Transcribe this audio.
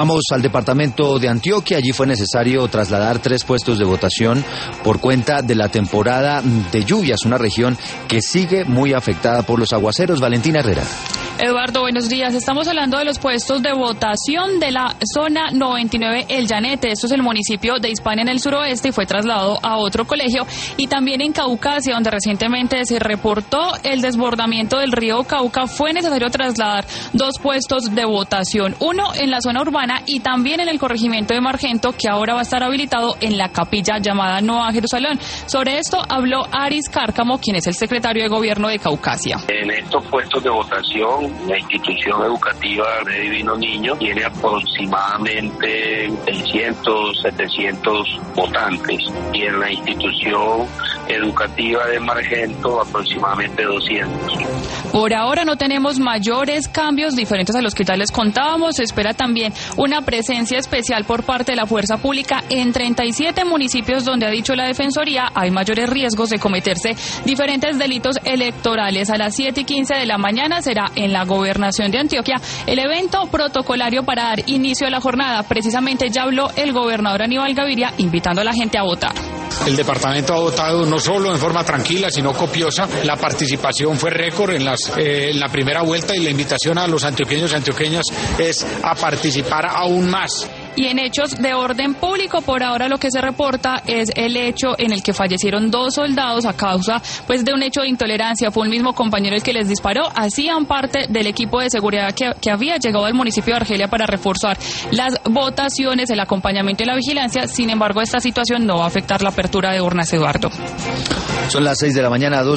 Vamos al departamento de Antioquia. Allí fue necesario trasladar 3 puestos de votación por cuenta de la temporada de lluvias, una región que sigue muy afectada por los aguaceros. Valentina Herrera. Eduardo, buenos días. Estamos hablando de los puestos de votación de la zona 99 El Llanete. Esto es el municipio de Hispania en el suroeste y fue trasladado a otro colegio. Y también en Caucasia, donde recientemente se reportó el desbordamiento del río Cauca, fue necesario trasladar 2 puestos de votación. Uno en la zona urbana y también en el corregimiento de Margento, que ahora va a estar habilitado en la capilla llamada Nueva Jerusalén. Sobre esto habló Aris Cárcamo, quien es el secretario de Gobierno de Caucasia. En estos puestos de votación, la institución educativa de Divino Niño tiene aproximadamente 600, 700 votantes y en la institución educativa de Margento aproximadamente 200. Por ahora no tenemos mayores cambios diferentes a los que ya les contábamos. Se espera también una presencia especial por parte de la fuerza pública en 37 municipios donde, ha dicho la Defensoría, hay mayores riesgos de cometerse diferentes delitos electorales. A las 7:15 de la mañana será en la Gobernación de Antioquia el evento protocolario para dar inicio a la jornada. Precisamente ya habló el gobernador Aníbal Gaviria invitando a la gente a votar. El departamento ha votado no solo en forma tranquila, sino copiosa. La participación fue récord en la primera vuelta y la invitación a los antioqueños y antioqueñas es a participar aún más. Y en hechos de orden público, por ahora lo que se reporta es el hecho en el que fallecieron 2 soldados a causa de un hecho de intolerancia. Fue un mismo compañero el que les disparó. Hacían parte del equipo de seguridad que había llegado al municipio de Argelia para reforzar las votaciones, el acompañamiento y la vigilancia. Sin embargo, esta situación no va a afectar la apertura de urnas, Eduardo. Son las 6 de la mañana.